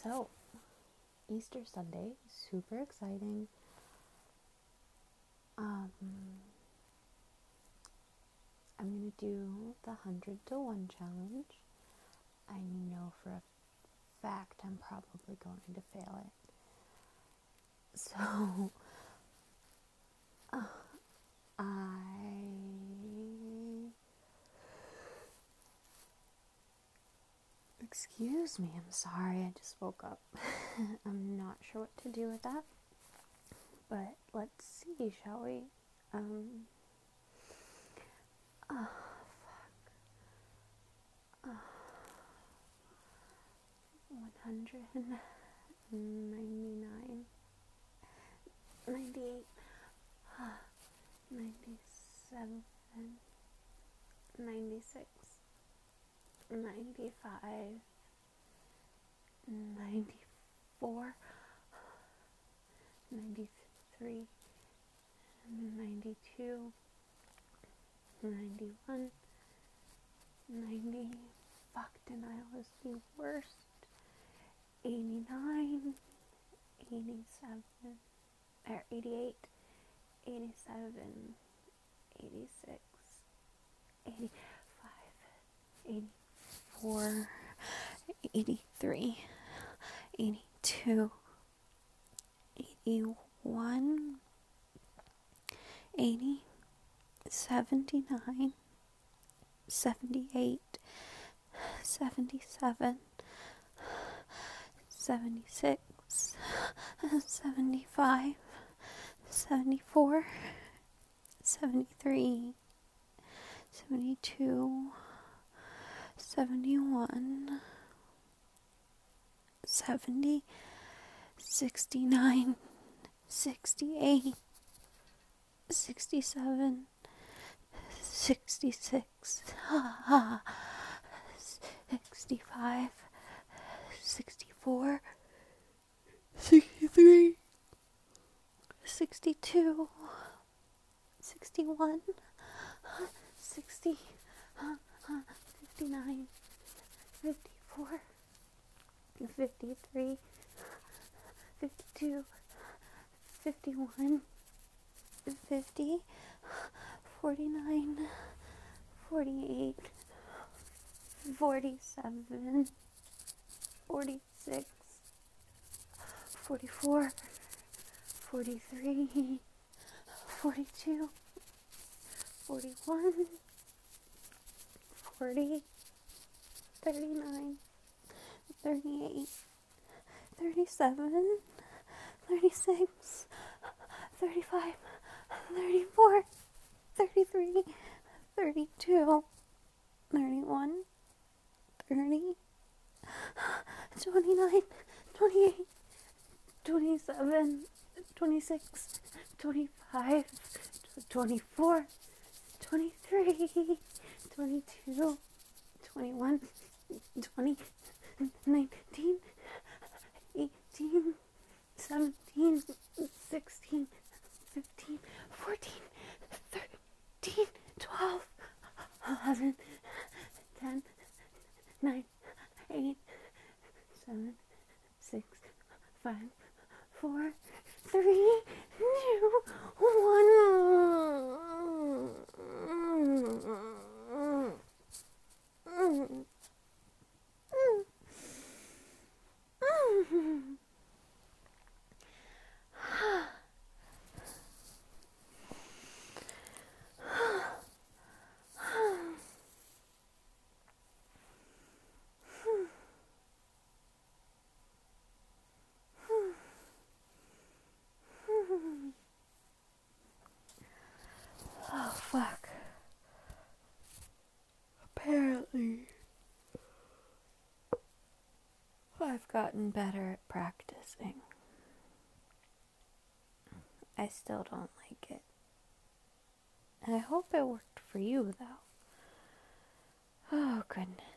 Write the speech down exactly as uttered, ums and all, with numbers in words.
So, Easter Sunday, super exciting. Um, I'm going to do the one hundred to one challenge. I know for a fact I'm probably going to fail it. So, uh, I... Excuse me, I'm sorry, I just woke up. I'm not sure what to do with that. But let's see, shall we? Um... Oh, fuck. Oh. one hundred ninety-nine, ninety-eight, ninety-seven, ninety-six, ninety-five, ninety-four, ninety-three, ninety-two, ninety-one, ninety, fuck, denial is the worst, eighty-nine, eighty-seven, or eighty-eight, eighty-seven, eighty-six, eighty-five, eighty-four, eighty-three, eighty-two, eighty-one, eighty, seventy-nine, seventy-eight, seventy-seven, seventy-six, seventy-five, seventy-four, seventy-three, seventy-two, seventy-one, seventy, sixty-nine, sixty-eight, sixty-seven, sixty-six, sixty-five, sixty-four, sixty-three, sixty-two, sixty-one, sixty, fifty-nine, fifty-four, fifty-three, fifty-two, fifty-one, fifty, forty-nine, forty-eight, forty-seven, forty-six, forty-four, forty-three, forty-two, forty-one, forty, thirty-nine, thirty-eight, thirty-seven, thirty-six, thirty-five, thirty-four, thirty-three, thirty-two, thirty-one, thirty, twenty-nine, twenty-eight, twenty-seven, twenty-six, twenty-five, twenty-four, twenty-three, twenty-two, twenty-one, twenty, nineteen, eighteen, seventeen, sixteen, fifteen, fourteen, thirteen, twelve, eleven, ten, nine, eight, seven, six, five, four, three, two, one. Oh, fuck. Apparently, I've gotten better at practicing. I still don't like it. And I hope it worked for you, though. Oh, goodness.